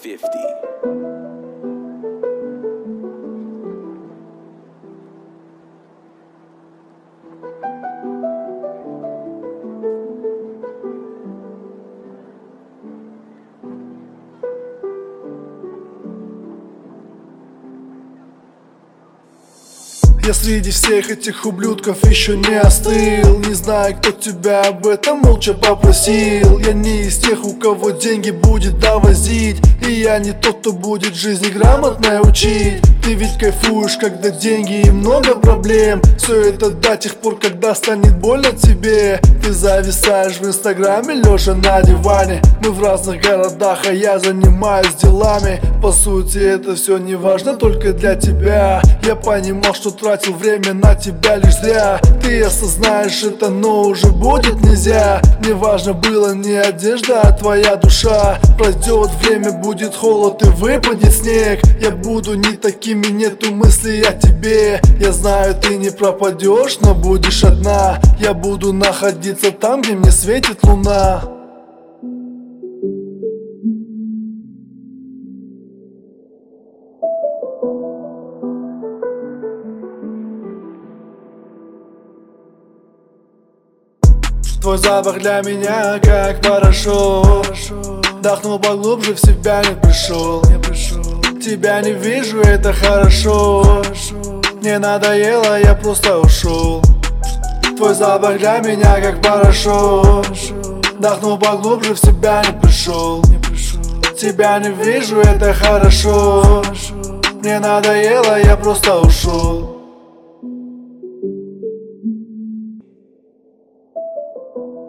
50. Я среди всех этих ублюдков еще не остыл. Не знаю, кто тебя об этом молча попросил. Я не из тех, у кого деньги будет довозить. И я не тот, кто будет жизни грамотно учить. Ты ведь кайфуешь, когда деньги и много проблем. Все это до тех пор, когда станет больно тебе. Ты зависаешь в инстаграме, лежа на диване. Мы в разных городах, а я занимаюсь делами. По сути, это все не важно только для тебя. Я понимал, что тратил время на тебя лишь зря. Ты осознаешь это, но уже будет нельзя. Мне важно было не одежда, а твоя душа. Пройдет время, будет холод и выпадет снег. Я буду не такими, нету мыслей о тебе. Я знаю, ты не пропадешь, но будешь одна. Я буду находиться там, где мне светит луна. Твой запах для меня как парашют. Вдохнул поглубже, в себя не пришел. Тебя не вижу, это хорошо. Мне надоело, я просто ушел. Твой запах для меня как парашют. Вдохнул поглубже, в себя не пришел. Тебя не вижу, это хорошо. Мне надоело, я просто ушел.